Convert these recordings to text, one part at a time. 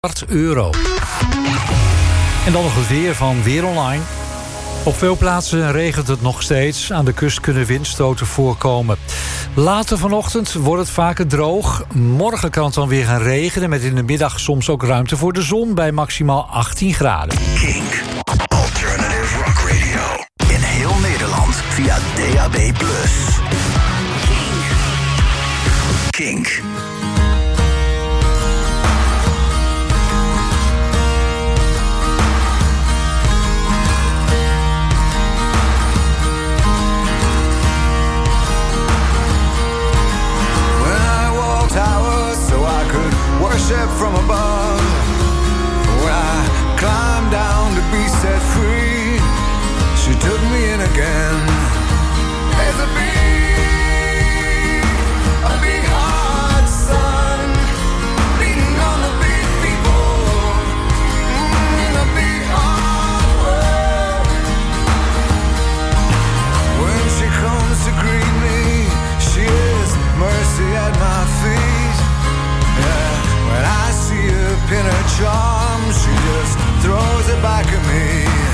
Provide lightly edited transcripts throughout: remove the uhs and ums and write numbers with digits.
€1. En dan nog het weer van Weer Online. Op veel plaatsen regent het nog steeds. Aan de kust kunnen windstoten voorkomen. Later vanochtend wordt het vaker droog. Morgen kan het dan weer gaan regenen, met in de middag soms ook ruimte voor de zon bij maximaal 18 graden. Kink, Alternative Rock Radio. In heel Nederland via DAB+. Kink. Worship from above. When I climbed down to be set free, she took me in again. There's a big hot sun beating on the big people in a big hard world. When she comes to greet me, she is mercy at my feet. Yeah. When I see her pin her charm, she just throws it back at me.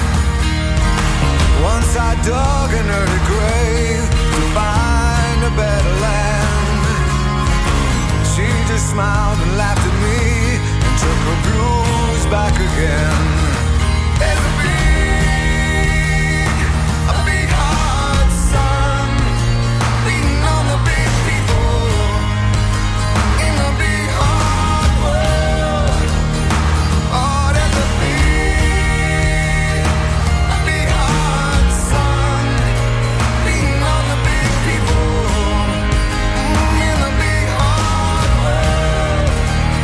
Once I dug an early grave to find a better land. She just smiled and laughed at me and took her blues back again. There's a big hot sun beating on the big people in the big hot world. Oh, there's a big hot sun beating on the big people in the big hot world.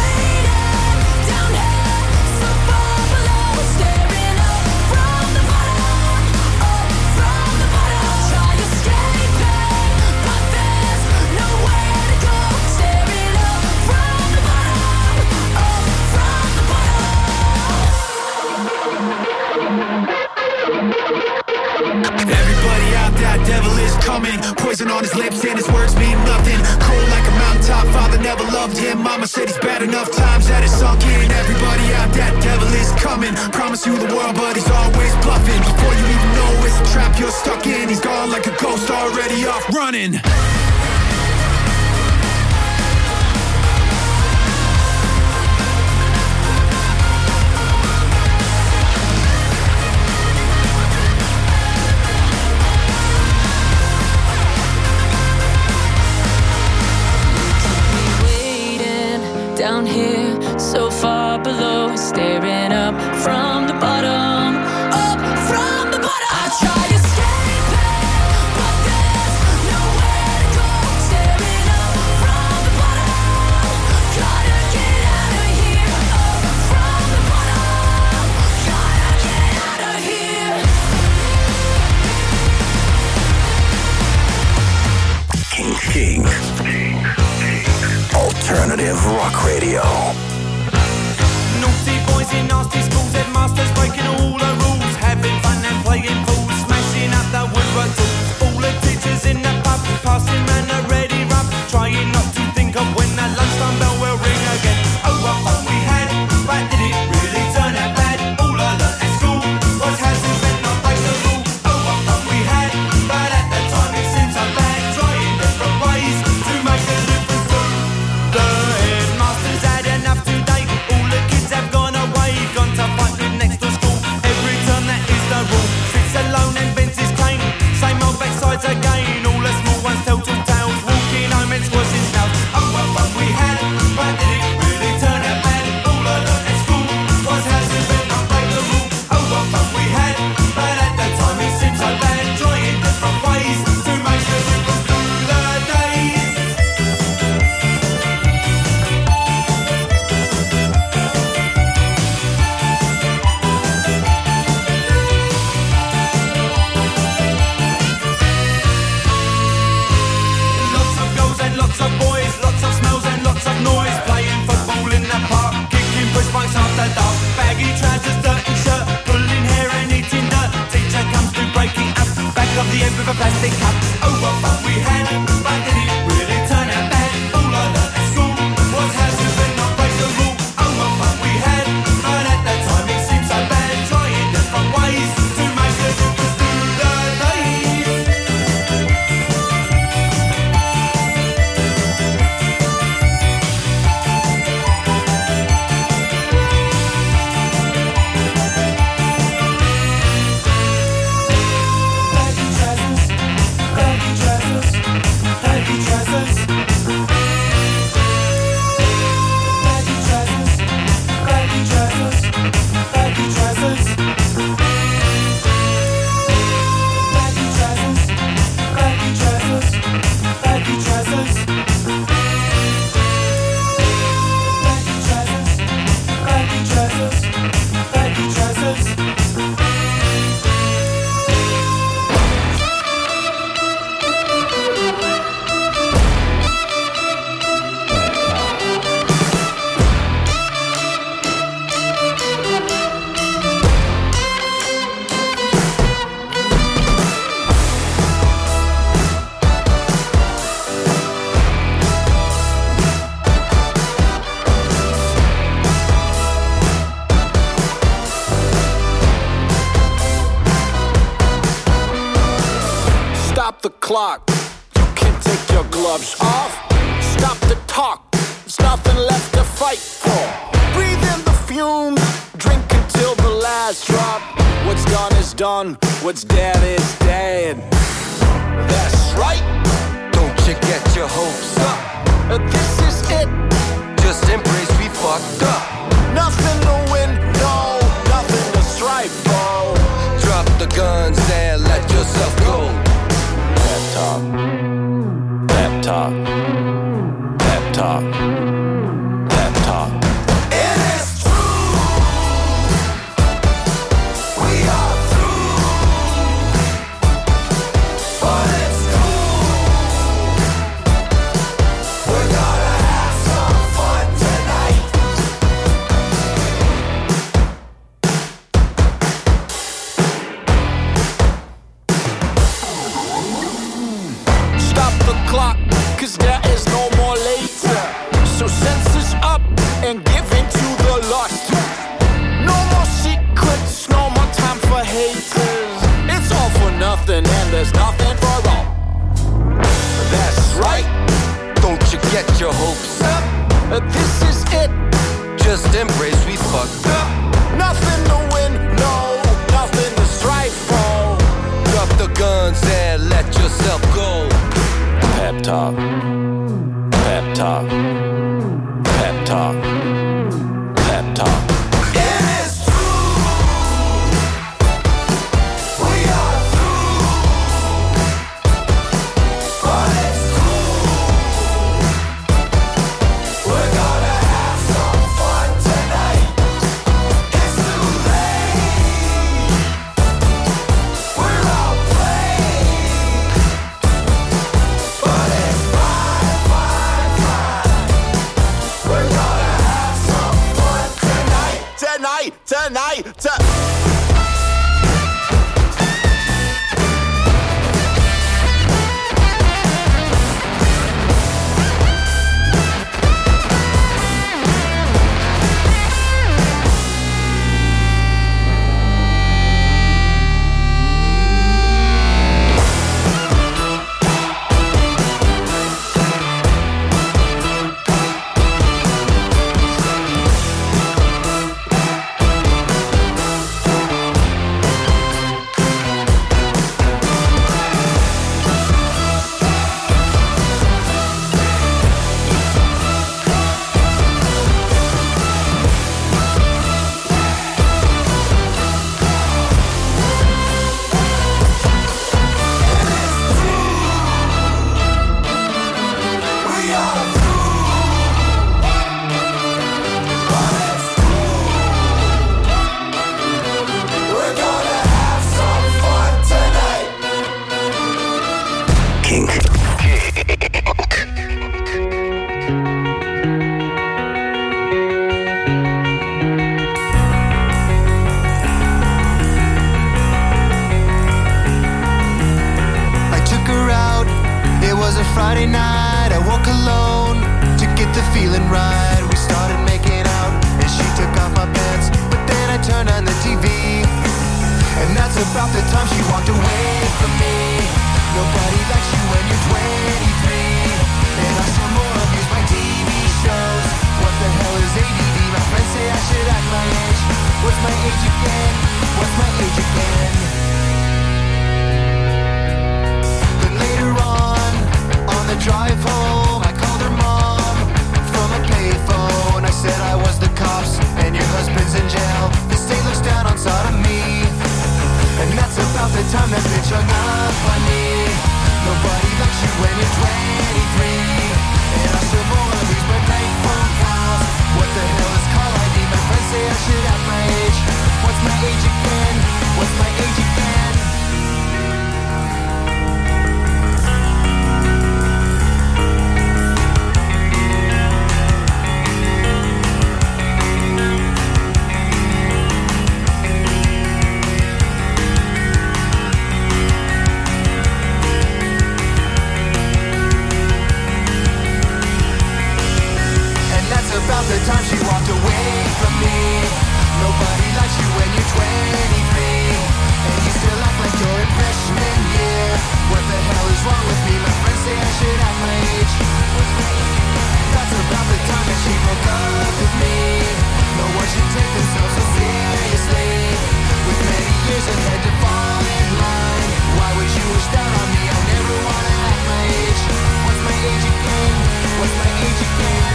Poison on his lips and his words mean nothing. Cold like a mountaintop, father never loved him. Mama said he's bad enough times that it's sunk in. Everybody out, that devil is coming. Promise you the world, but he's always bluffing. Before you even know it's a trap you're stuck in. He's gone like a ghost, already off running. Down here, so far below, staring up from the bottom, up from the bottom. I try escaping, but there's nowhere to go. Staring up from the bottom, gotta get out of here. Up from the bottom, gotta get out of here. King. Alternative Rock Radio. Naughty boys in nasty schools, headmasters breaking all the rules, having fun and playing fools, smashing up the woodwork tools. All the teachers in the pub, passing man a ready rub, trying not to think of when that lunchtime bell will ring again. Oh, what fun we had, but did it really turn out bad? All I learnt at school was how to bend, not break the rule. Oh, what fun we had, but at the time it seemed so bad, trying different ways to make a difference too. The headmaster's had enough today. All the kids have gone away, gone to fight with next to school. Every term that is the rule. Sits alone and bends his cane. Same old backsides again. All the small ones tell two tales. Walking home and squashing snails. Oh, what fun we had, but did it really turn out bad? All I learnt at school was how to bend, not break the rule. Oh, what fun we had, but at the time it seemed so bad. Trying different ways to make a difference through the days. Lots of girls and lots of boys, lots of smells and lots of noise. Playing football in the park, kicking push bikes after dark. Baggy trousers, dirty shirt, pulling hair and eating dirt. Teacher comes to breaking up, back of the end with a plastic cup. Oh, what fun we had, but did it really turn out bad? All I learnt at school was how to bend, not break the rule. Oh, what fun we had, but at that time it seemed so bad. Trying different ways to make a difference through the days. Baggy trousers, baggy trousers, baggy trousers, baggy trousers, baggy trousers, baggy trousers, baggy trousers, baggy trousers, baggy trousers, baggy trousers. Stop the clock. You can take your gloves off. Stop the talk. There's nothing left to fight for. Breathe in the fumes. Drink until the last drop. What's done is done. What's dead is dead. That's right. Don't you get your hopes up. This is it. Just embrace we fucked up. Nothing to win, no. Nothing to strive for. Drop the guns and let yourself go. Pep talk. Pep talk. Pep talk. Pep talk. the lust. No more secrets, no more time for haters. It's all for nothing and there's nothing for all. That's right. Don't you get your hopes up? This is it. Just embrace we fucked up. Nothing to win, no, nothing to strive for. Drop the guns and let yourself go. Pep talk. Pep talk. Pep talk. Pep talk. It is true. We are through. But it's cool. We're gonna have some fun tonight. It's too late. We're all playing. But it's fine, fine, fine. We're gonna have some fun tonight. Tonight. Friday night, I woke alone to get the feeling right. We started making out, and she took off my pants, but then I turned on the TV, and that's about the time she walked away from me. Nobody likes you when you're 23, and I still more abuse my TV shows. What the hell is ADD? My friends say I should act my age. What's my age again? What's my age again? Then later on the drive home, I called her mom from a payphone. I said I was the cops and your husband's in jail. The state looks down on sodomy, and that's about the time that bitch hung up on me. Nobody likes you when you're 23, and I still more abuse my prank phone calls. What the hell is call ID? My friends say I should have my age. What's my age again? What's my age again? About the time she walked away from me. Nobody likes you when you're 23, and you still act like you're in freshman year. What the hell is wrong with me? My friends say I should have my age. That's about the time that she broke up with me. No one should take themselves so seriously, with many years ahead to fall in line. Why would you wish down on me? I never wanna act my age. What's my age again? What's my age again?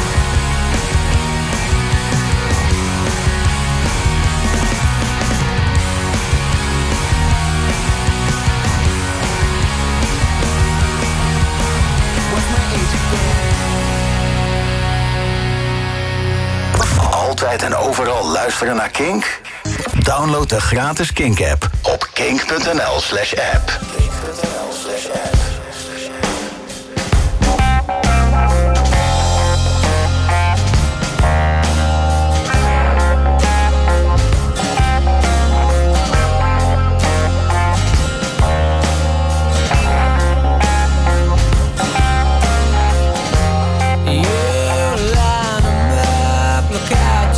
Altijd en overal luisteren naar Kink? Download de gratis Kink-app op kink.nl/app. Look out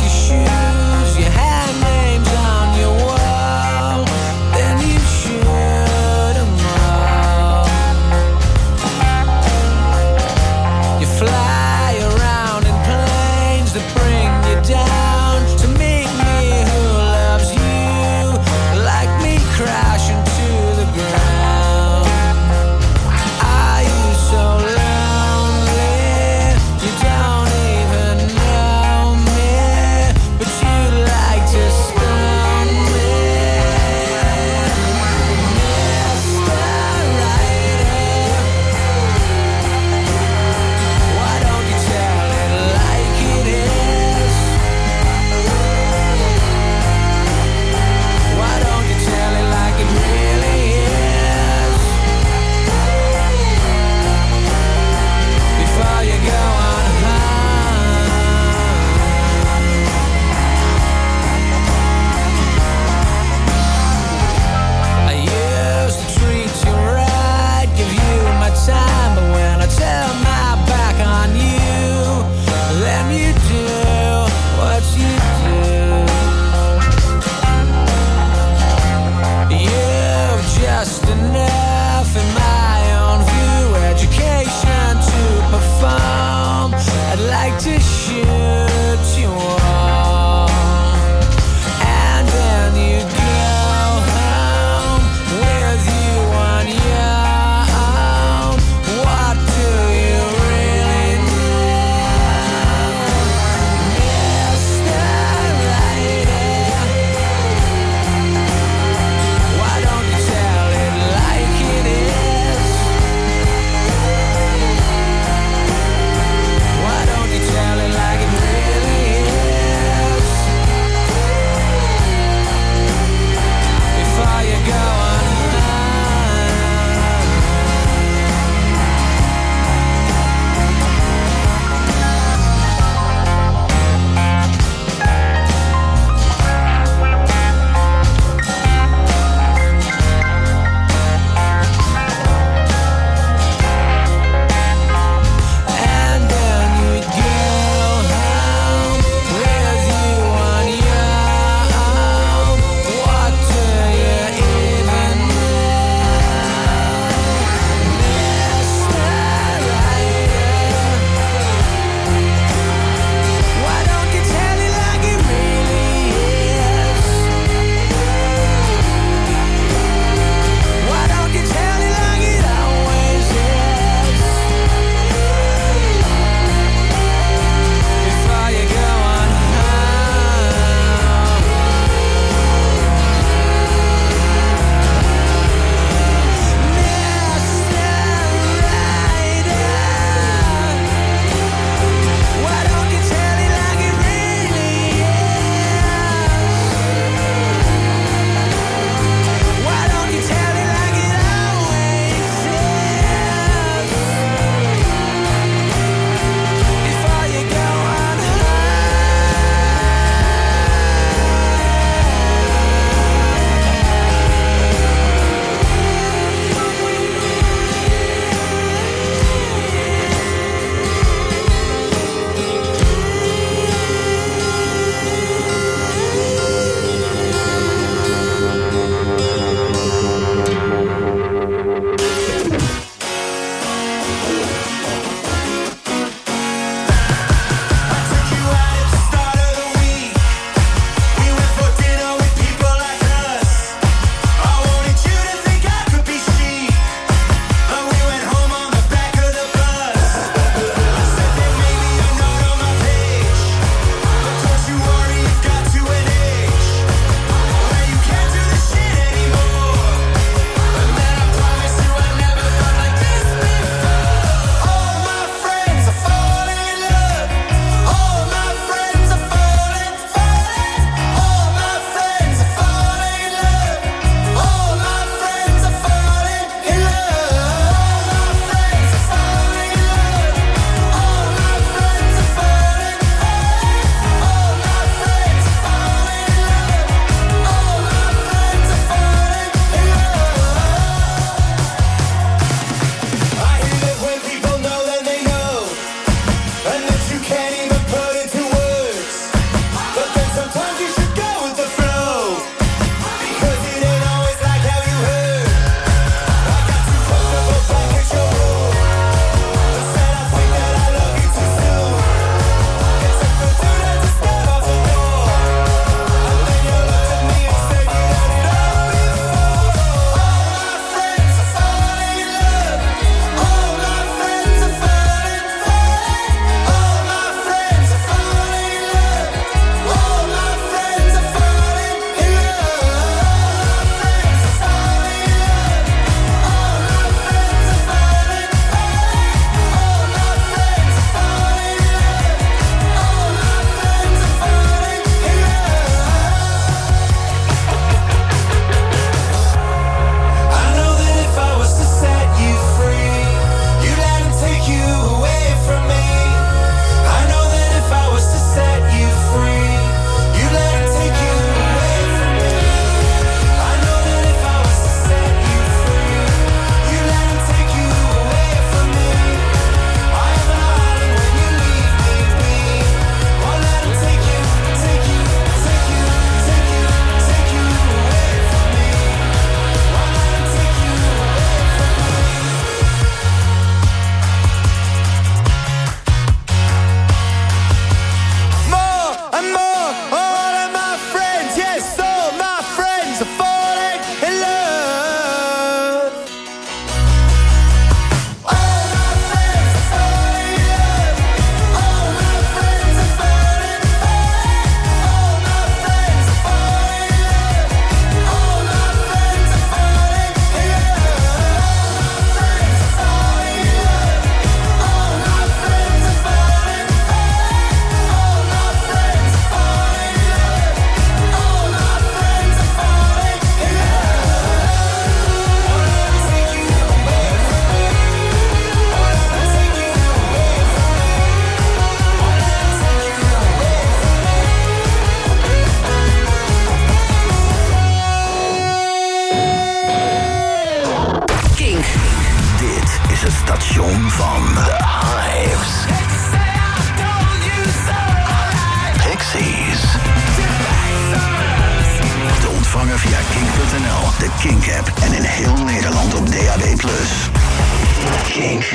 de Kink-app en in heel Nederland op DAB+. Kink.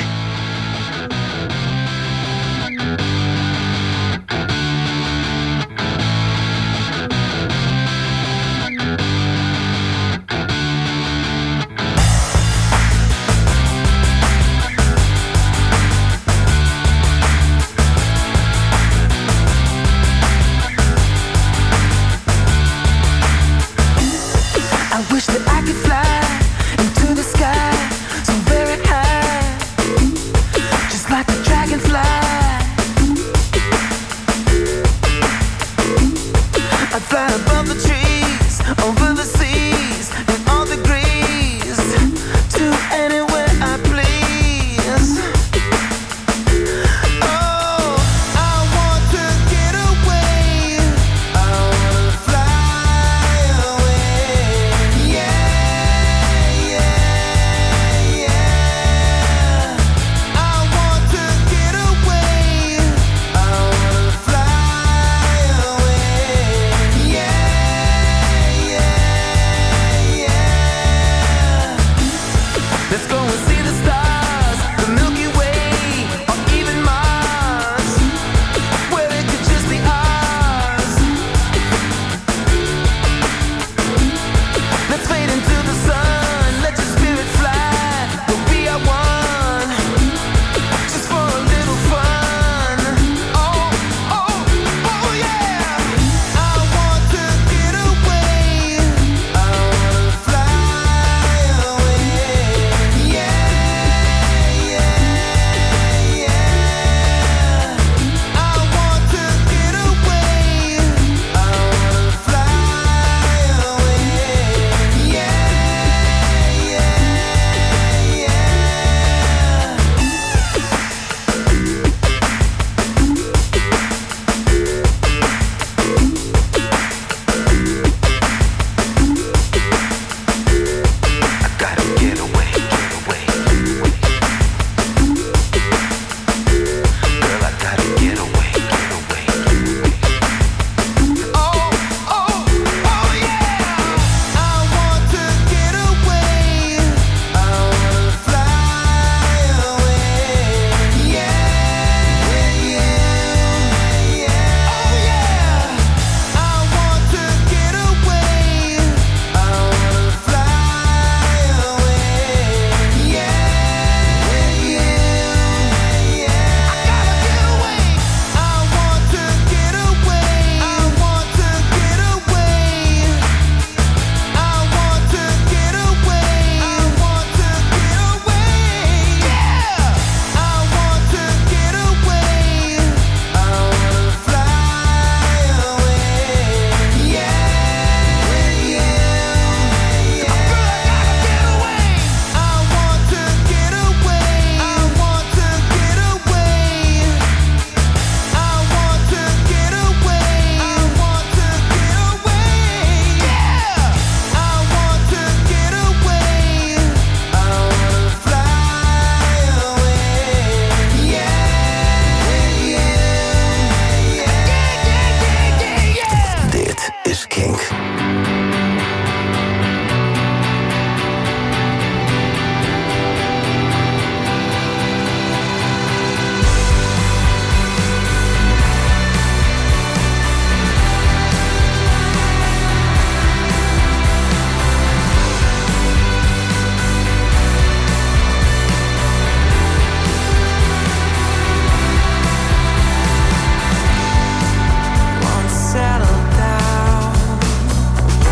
I wish that I could fly into the sky so very high, just like a dragonfly. I'd fly above the trees, over the seas, in all degrees, to anywhere I please. Oh, I want to get away, I want to fly away. Yeah, yeah, yeah. I want to get away, I want to fly away. Yeah, yeah, yeah. Let's go and see the stars, the Milky Way, or even Mars, where it could just be ours. Let's fade into the sun, let your spirit fly, we'll be at one, just for a little fun. Oh, oh, oh yeah. I want to get away, I want to fly away. Yeah, yeah, yeah. I want to get away, I want to fly away. Yeah, yeah, yeah. I gotta get away, get away. Girl, I gotta get away, get away. Oh, oh, oh yeah. I want to get away, I want to fly away. Yeah, yeah, yeah. Oh yeah. I want to get away, I want to fly away. Yeah, yeah, yeah. I gotta get away. I want to get away, I want to get away. I want to get away, I want to get away. Yeah. I want to get away, I want to fly away. Yeah, yeah, yeah. Girl, I gotta get away. I want to get away, I want to get away. I want to get away, I want to get away. Yeah. I want to get away, I want to fly away. Yeah, yeah, yeah. Dit is Kink. Won't settle down.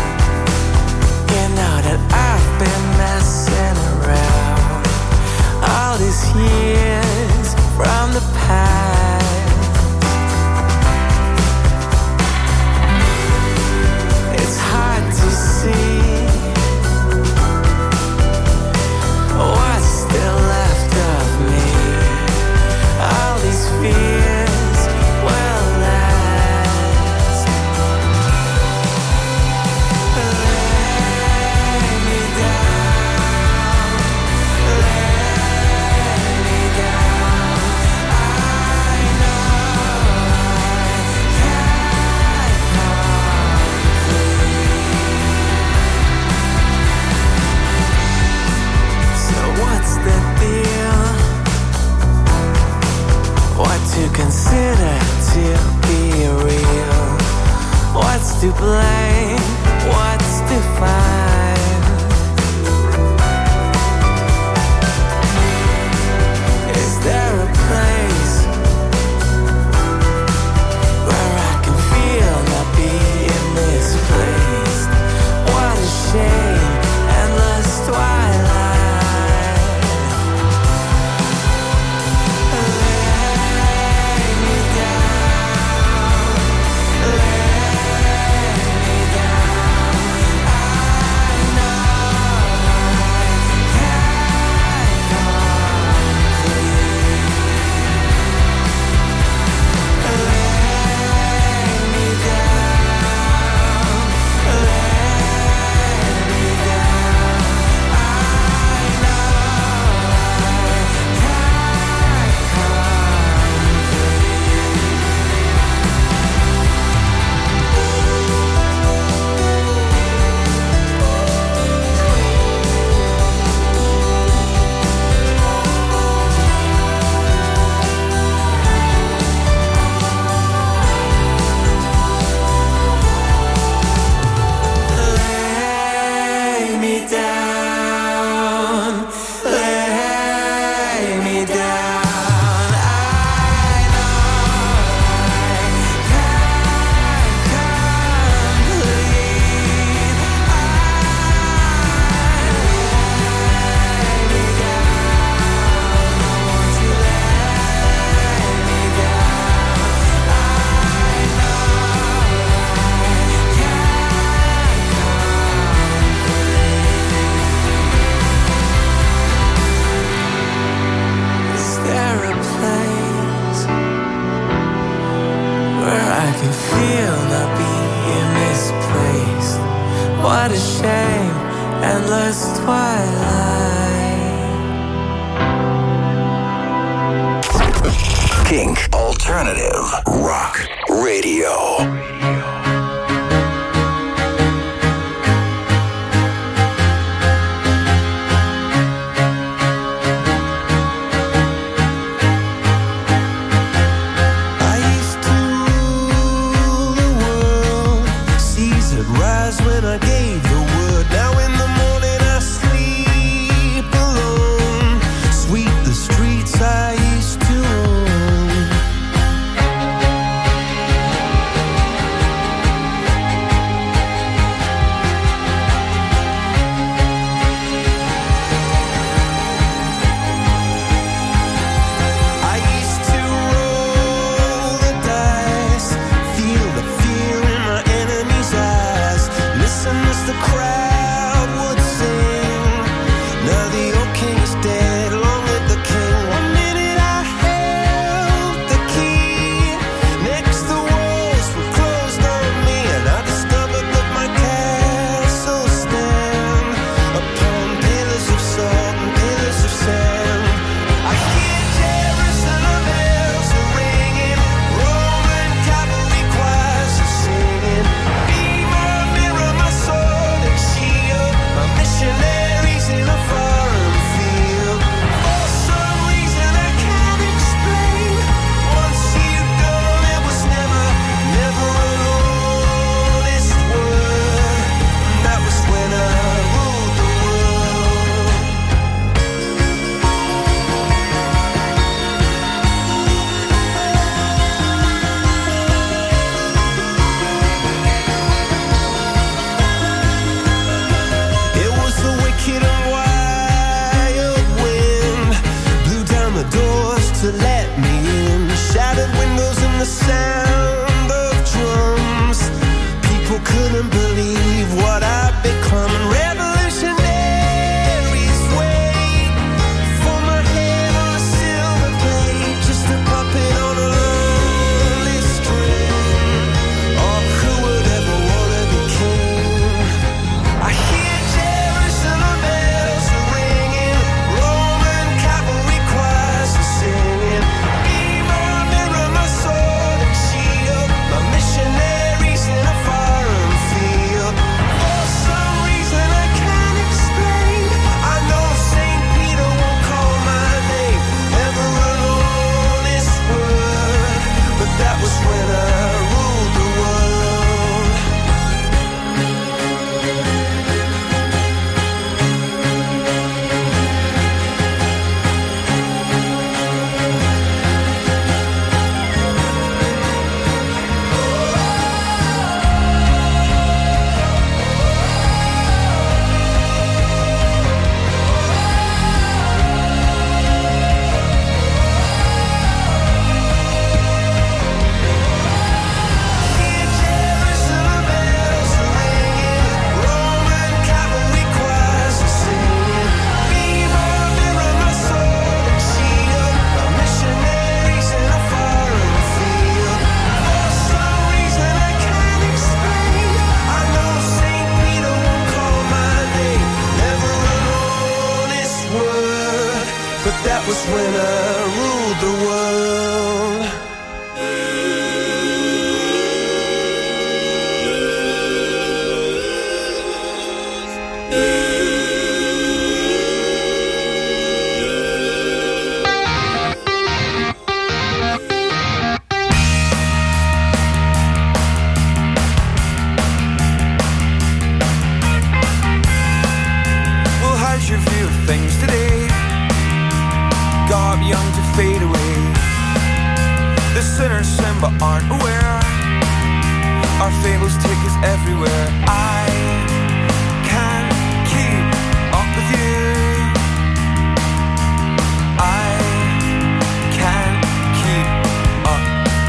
to blame? What's to find? Is there a place where I can feel not being misplaced? What a shame, endless twilight. What a shame, endless twilight. Kink Alternative Rock Radio. Missionaries in a foreign field. music is everywhere. I can't keep up with you. I can't keep up.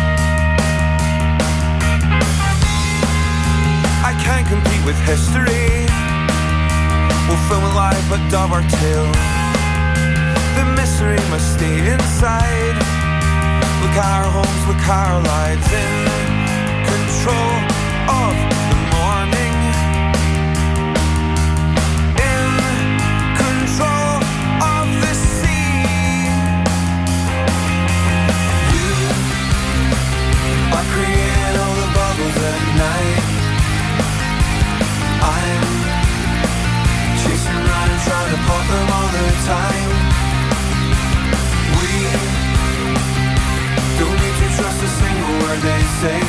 I can't compete with history. We'll film it live but dub our tale. The mystery must stay inside. Look at our homes, look at our lives. In control of the morning. In control of the sea. You are creating all the bubbles at night. I'm chasing around and trying to pop them all the time. We don't need to trust a single word they say.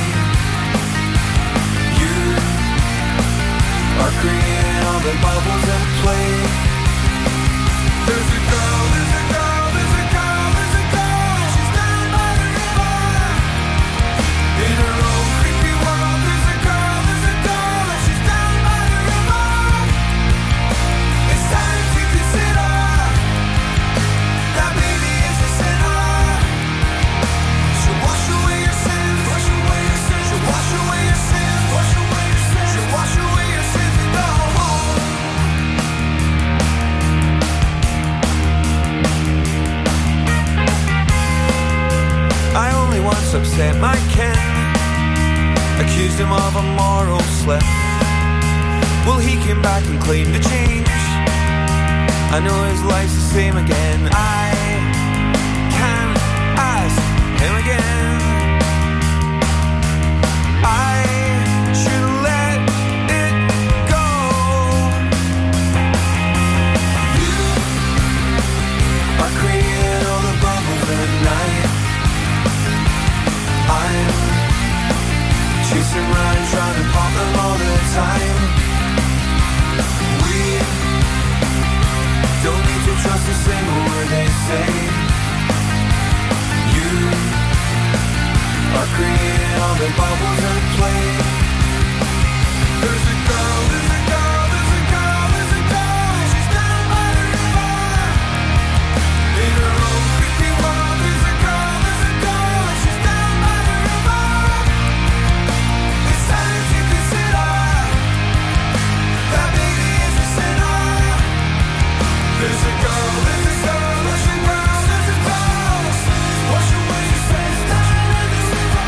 You are creating all the bubbles at play. There's a girl, there's a girl, there's a girl, there's a girl. She's down by the river. In her own creepy world, there's a girl, there's a girl. She's down by the river. It's time to consider that baby is a sinner. She'll wash away your sins, wash away your sins. She'll wash away your sins, wash away your sins. She'll wash away your sins and go home. I only once upset my kin, accused him of a moral slip. Well, he came back and claimed to change. I know his life's the same again. I can't ask him again. I should let it go. You are creating all the bubbles at night. I'm chasing around trying to pop them all the time. We don't need to trust a single word they say. You are creating all the bubbles at play. There's a girl, there's a girl, there's a girl, there's a girl. She's down by the river. In her own creepy world, there's a girl, there's a girl. She's down by the river. It's time to consider that baby is a sinner. There's a girl, there's a girl, there's a girl, there's a girl. Wash away your sins, down in the river.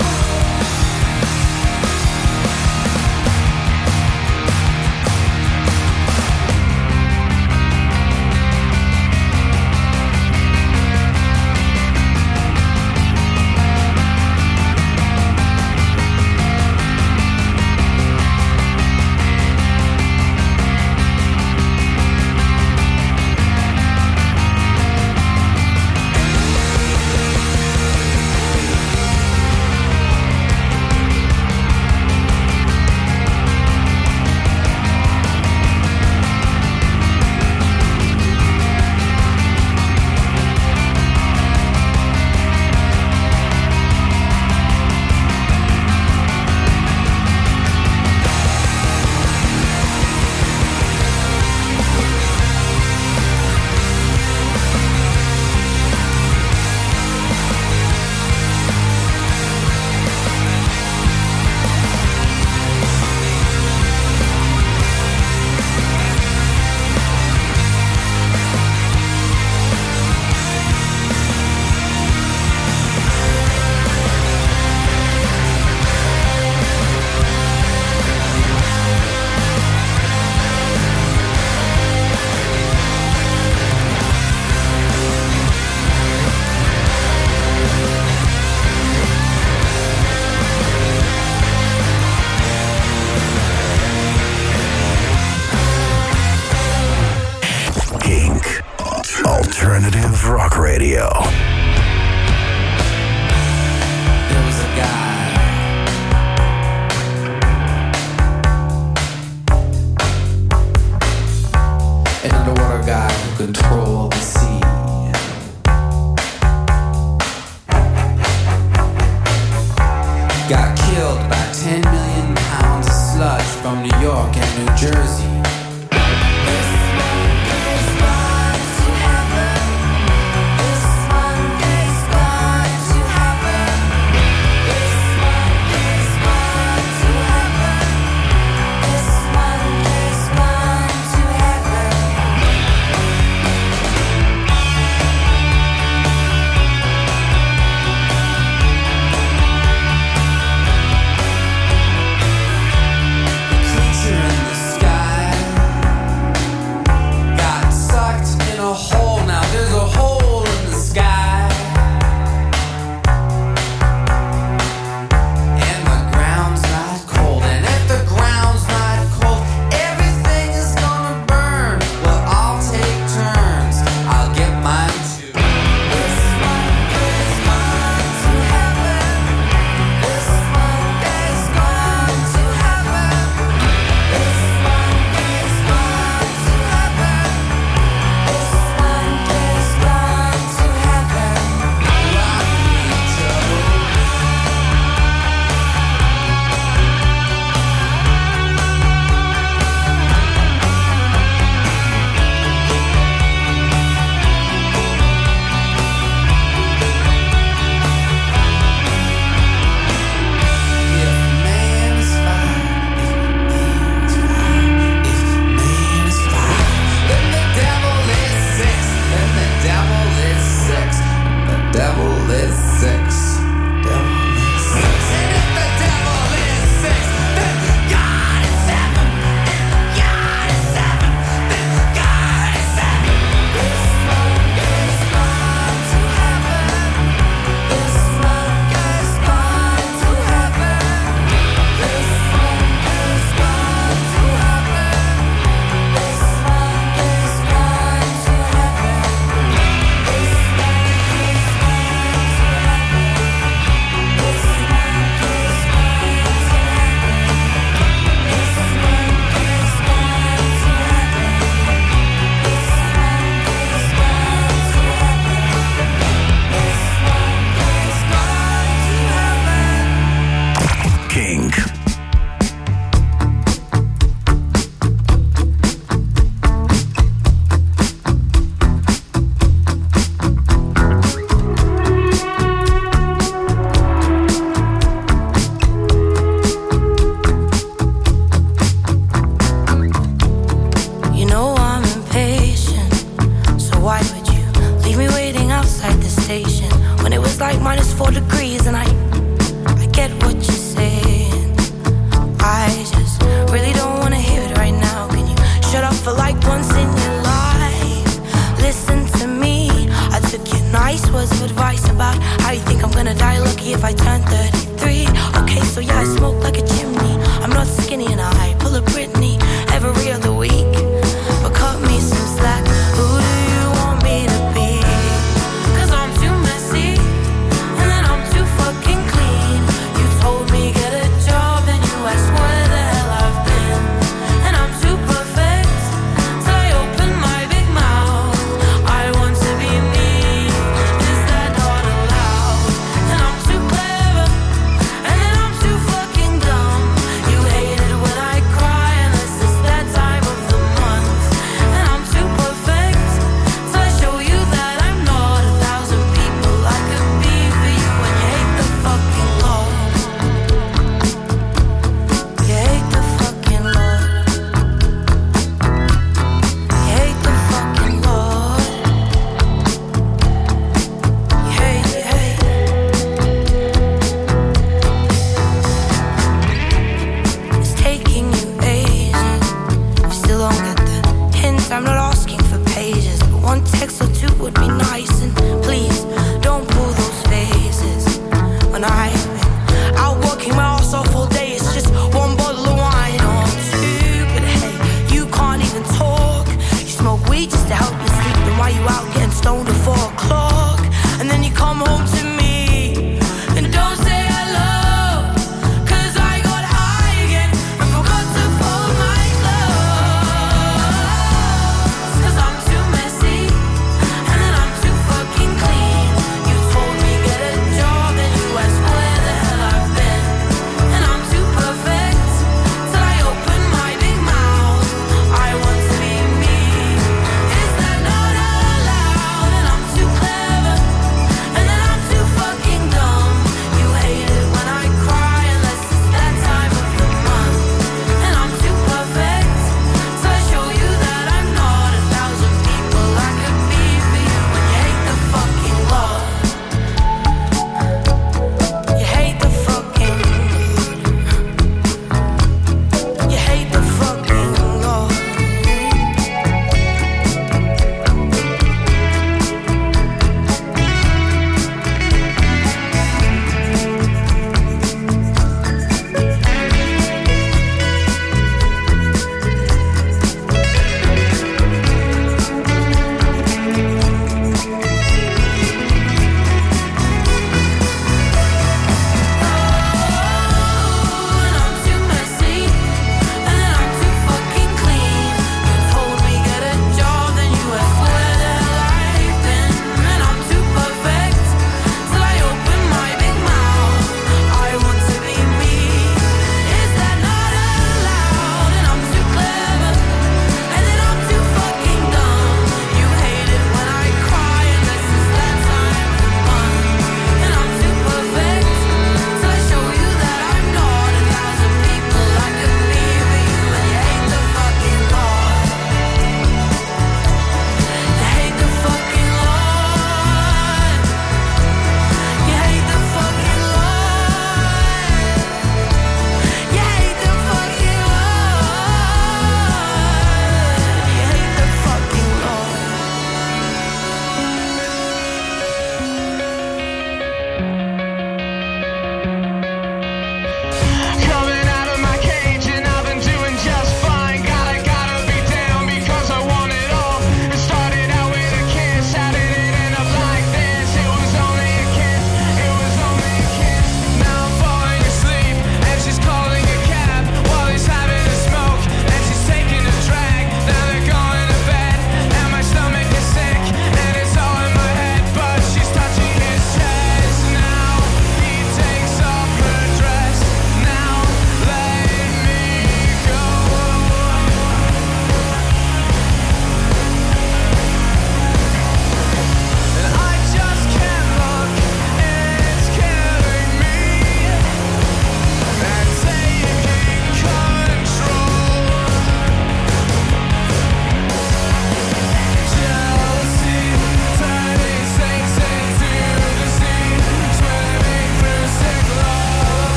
Alternative Rock Radio. There was a guy an underwater guy who controlled the sea. Got killed by 10 million pounds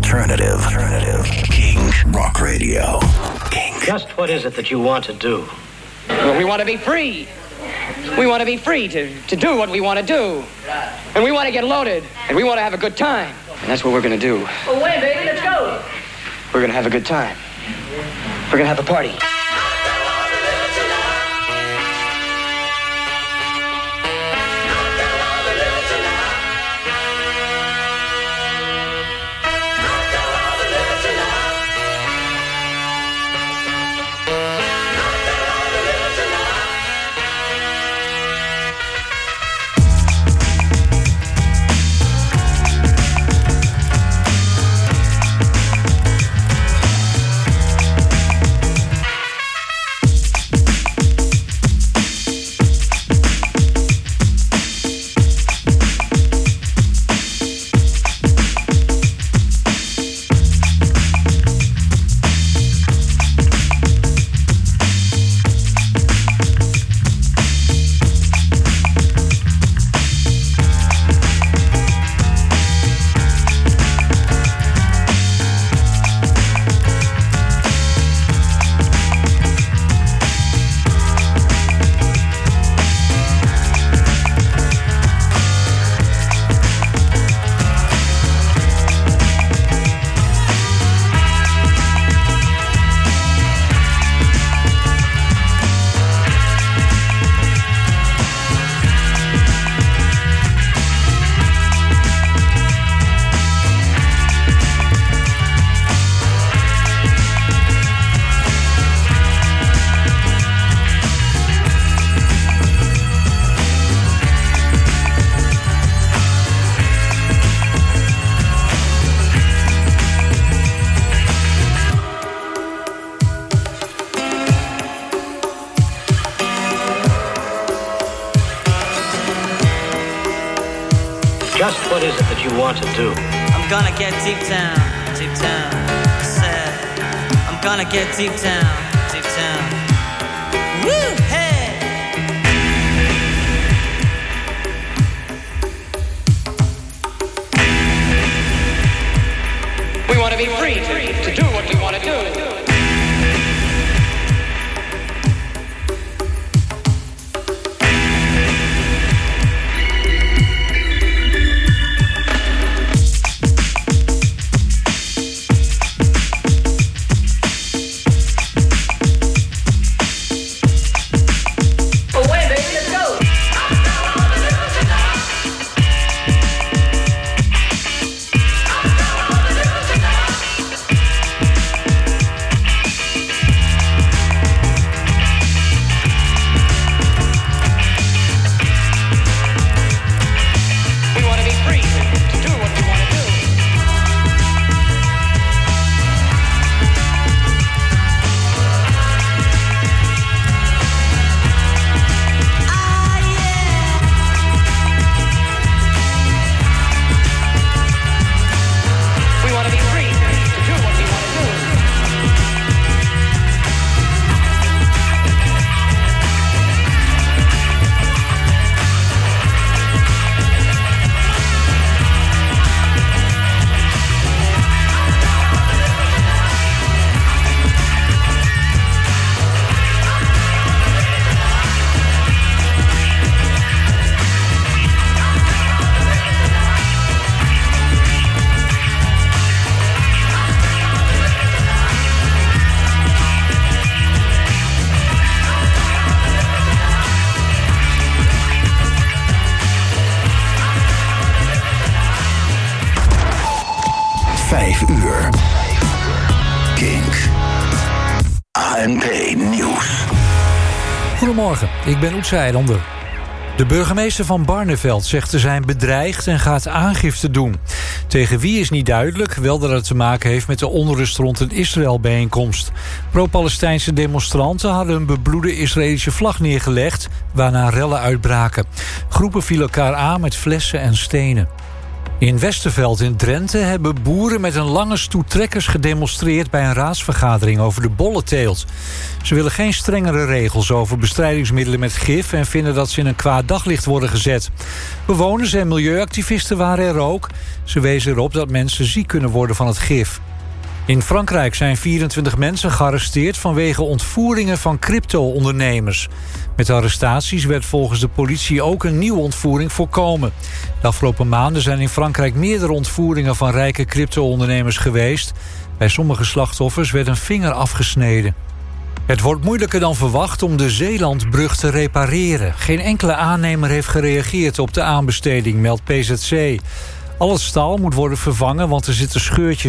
Alternative. Kink Rock Radio. Kink. Just what is it that you want to do? Well, we want to be free. We want to be free to do what we want to do. And we want to get loaded. And we want to have a good time. And that's what we're going to do. Well, wait, baby, let's go. We're going to have a good time. We're going to have a party. Just what is it that you want to do? I'm gonna get deep down, I said. I'm gonna get deep down. Woo, hey! We want to be free to do what we want to do. ANP Nieuws. Goedemorgen, ik ben Oetse Eilander. De burgemeester van Barneveld zegt te zijn bedreigd en gaat aangifte doen. Tegen wie is niet duidelijk, wel dat het te maken heeft met de onrust rond een Israël-bijeenkomst. Pro-Palestijnse demonstranten hadden een bebloede Israëlische vlag neergelegd, waarna rellen uitbraken. Groepen vielen elkaar aan met flessen en stenen. In Westerveld in Drenthe hebben boeren met een lange stoet trekkers gedemonstreerd bij een raadsvergadering over de bollenteelt. Ze willen geen strengere regels over bestrijdingsmiddelen met gif en vinden dat ze in een kwaad daglicht worden gezet. Bewoners en milieuactivisten waren er ook. Ze wezen erop dat mensen ziek kunnen worden van het gif. In Frankrijk zijn 24 mensen gearresteerd vanwege ontvoeringen van crypto-ondernemers. Met de arrestaties werd volgens de politie ook een nieuwe ontvoering voorkomen. De afgelopen maanden zijn in Frankrijk meerdere ontvoeringen van rijke crypto-ondernemers geweest. Bij sommige slachtoffers werd een vinger afgesneden. Het wordt moeilijker dan verwacht om de Zeelandbrug te repareren. Geen enkele aannemer heeft gereageerd op de aanbesteding, meldt PZC. Al het staal moet worden vervangen, want er zitten scheurtjes